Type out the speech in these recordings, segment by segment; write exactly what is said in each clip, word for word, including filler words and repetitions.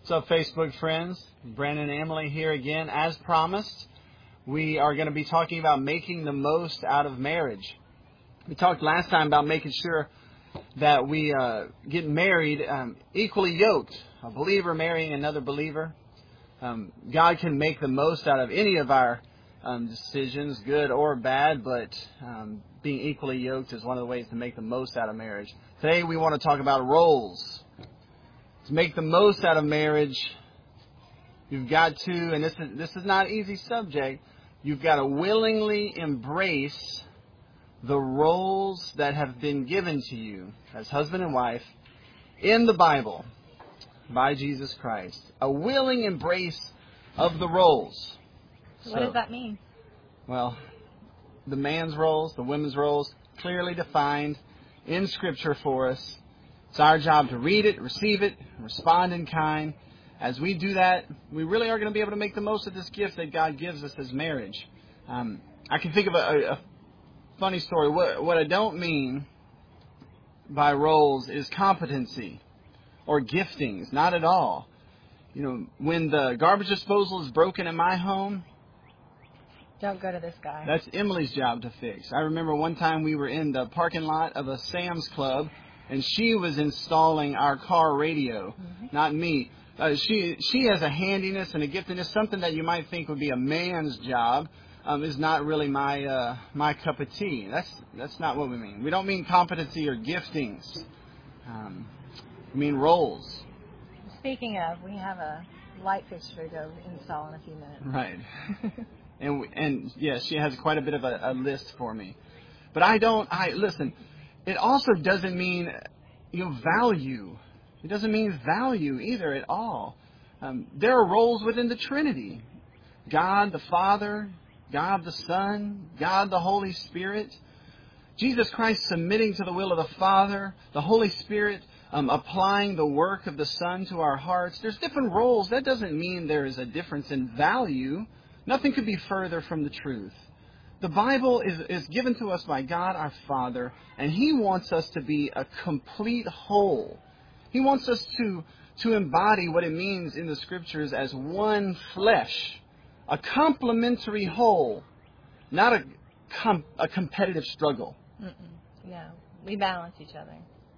What's up, Facebook friends? Brandon and Emily here again. As promised, we are going to be talking about making the most out of marriage. We talked last time about making sure that we uh, get married um, equally yoked. A believer marrying another believer. Um, God can make the most out of any of our um, decisions, good or bad, but um, being equally yoked is one of the ways to make the most out of marriage. Today we want to talk about roles. To make the most out of marriage, you've got to, and this is this is not an easy subject, you've got to willingly embrace the roles that have been given to you as husband and wife in the Bible by Jesus Christ. A willing embrace of the roles. So what so, does that mean? Well, the man's roles, the women's roles, clearly defined in Scripture for us. It's our job to read it, receive it, respond in kind. As we do that, we really are going to be able to make the most of this gift that God gives us as marriage. Um, I can think of a, a, a funny story. What, what I don't mean by roles is competency or giftings. Not at all. You know, when the garbage disposal is broken in my home, don't go to this guy. That's Emily's job to fix. I remember one time we were in the parking lot of a Sam's Club, and she was installing our car radio, mm-hmm. not me. Uh, she she has a handiness and a giftedness, something that you might think would be a man's job, um, is not really my uh, my cup of tea. That's that's not what we mean. We don't mean competency or giftings. Um, we mean roles. Speaking of, we have a light fixture to go install in a few minutes. Right. and we, and yes, she has quite a bit of a, a list for me. But I don't. I listen. It also doesn't mean, you know, value. It doesn't mean value either at all. Um, there are roles within the Trinity. God the Father, God the Son, God the Holy Spirit. Jesus Christ submitting to the will of the Father, the Holy Spirit um, applying the work of the Son to our hearts. There's different roles. That doesn't mean there is a difference in value. Nothing could be further from the truth. The Bible is, is given to us by God our Father, and He wants us to be a complete whole. He wants us to, to embody what it means in the Scriptures as one flesh, a complementary whole, not a, com, a competitive struggle. Mm-mm. No, we balance each other.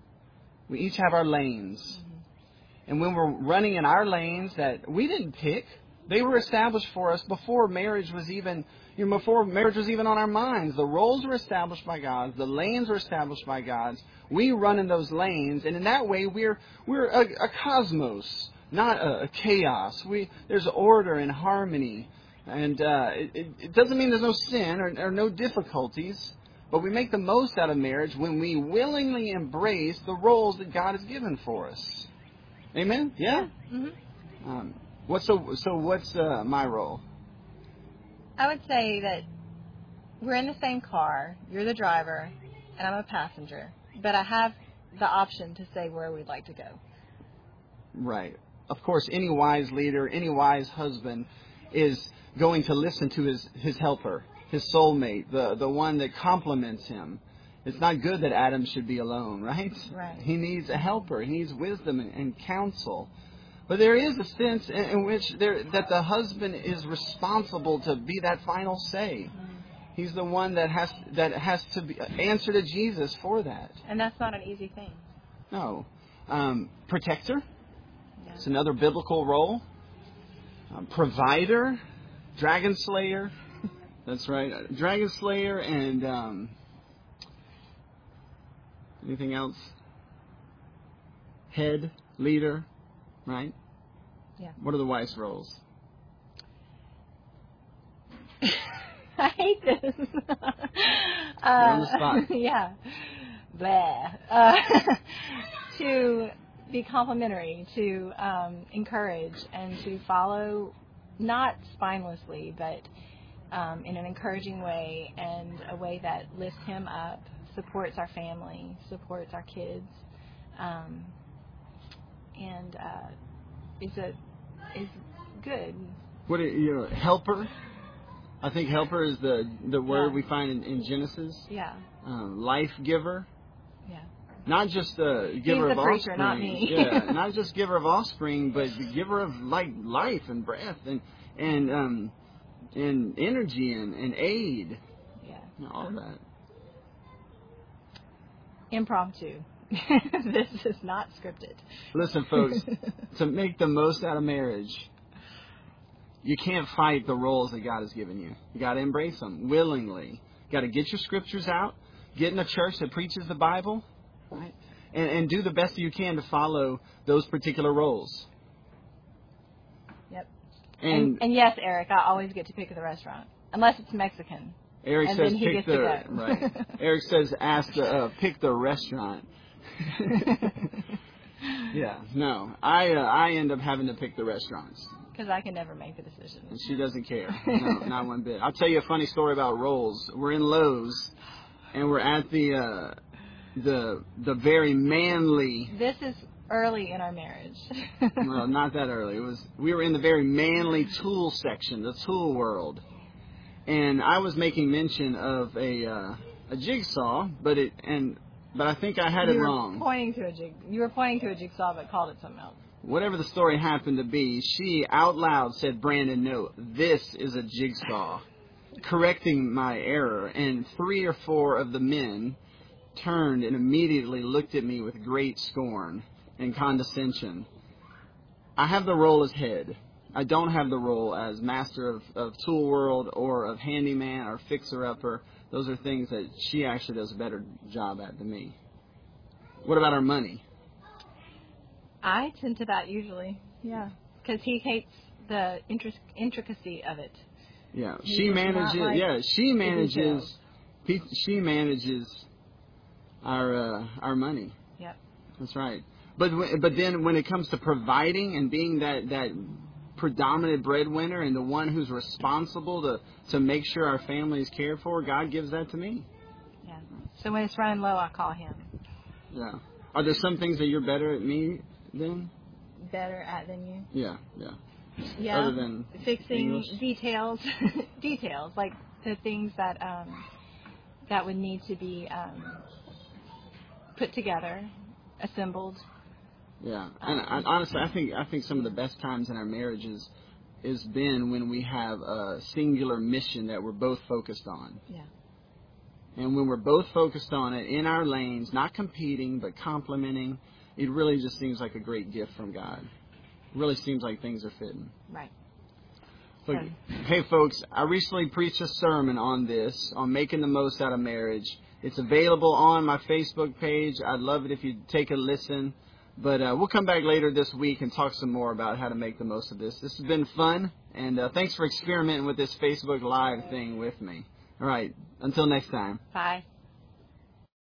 We each have our lanes. Mm-hmm. And when we're running in our lanes that we didn't pick, they were established for us before marriage was even, you know, before marriage was even on our minds. The roles were established by God. The lanes were established by God. We run in those lanes, and in that way, we're we're a, a cosmos, not a, a chaos. We there's order and harmony, and uh, it, it doesn't mean there's no sin or, or no difficulties. But we make the most out of marriage when we willingly embrace the roles that God has given for us. Amen? Yeah. yeah. Mm-hmm. Um, What's so? So what's uh, my role? I would say that we're in the same car. You're the driver, and I'm a passenger. But I have the option to say where we'd like to go. Right. Of course, any wise leader, any wise husband is going to listen to his, his helper, his soulmate, the, the one that complements him. It's not good that Adam should be alone, right? Right. He needs a helper. He needs wisdom and, and counsel. But there is a sense in, in which there, that the husband is responsible to be that final say. Mm. He's the one that has that has to be, answer to Jesus for that. And that's not an easy thing. No. Um, protector. Yeah. It's another biblical role. Um, provider. Dragon slayer. That's right. Dragon slayer and um, anything else? Head, leader. Right? Yeah. What are the wife's roles? I hate this. uh, You're on the spot. Yeah. Blah. Uh, to be complimentary, to um, encourage, and to follow, not spinelessly, but um, in an encouraging way, and a way that lifts him up, supports our family, supports our kids. Um, And uh, is a is good. What are, you know, helper? I think helper is the the word yeah. we find in, in Genesis. Yeah. Um, life giver. Yeah. not just the giver He's the of preacher, offspring. not me. Yeah, not just giver of offspring, but the giver of like life and breath and and um and energy and, and aid. Yeah. And all that. Impromptu. This is not scripted. Listen, folks, to make the most out of marriage, you can't fight the roles that God has given you. You got to embrace them willingly. You got to get your scriptures out, get in a church that preaches the Bible, right? And, and do the best you can to follow those particular roles. Yep. And, And, and yes, Eric, I always get to pick the restaurant, unless it's Mexican. Eric and says then he pick gets the to go. right. Eric says ask the uh, pick the restaurant. Yeah, no, I uh, I end up having to pick the restaurants. Because I can never make the decision. And she doesn't care. No, not one bit. I'll tell you a funny story about rolls. We're in Lowe's, and we're at the uh, the the very manly. This is early in our marriage. Well, not that early. It was we were in the very manly tool section, the tool world, and I was making mention of a uh, a jigsaw, but it and but I think I had you it were wrong. Pointing to a jig. You were pointing to a jigsaw, but called it something else. Whatever the story happened to be, she out loud said, "Brandon, no, this is a jigsaw," correcting my error. And three or four of the men turned and immediately looked at me with great scorn and condescension. I have the role as head. I don't have the role as master of, of tool world or of handyman or fixer-upper. Those are things that she actually does a better job at than me. What about our money? I tend to that usually, yeah, because he hates the intric- intricacy of it. Yeah, He she does manages. not like Yeah, she the manages. details. pe- She manages our uh, our money. Yep. That's right. But w- but then when it comes to providing and being that that predominant breadwinner and the one who's responsible to to make sure our family is cared for, God gives that to me. Yeah. So when it's running low, I call him. Yeah. Are there some things that you're better at me than? Better at than you. Yeah. Yeah. Yeah. Other than fixing English? details, details like the things that um, that would need to be um, put together, assembled. Yeah, and I, honestly, I think I think some of the best times in our marriages is been when we have a singular mission that we're both focused on. Yeah. And when we're both focused on it in our lanes, not competing but complementing, it really just seems like a great gift from God. It really seems like things are fitting. Right. Look, So. hey folks, I recently preached a sermon on this, on making the most out of marriage. It's available on my Facebook page. I'd love it if you'd take a listen. But uh, we'll come back later this week and talk some more about how to make the most of this. This has been fun, and uh, thanks for experimenting with this Facebook Live thing with me. All right, until next time. Bye.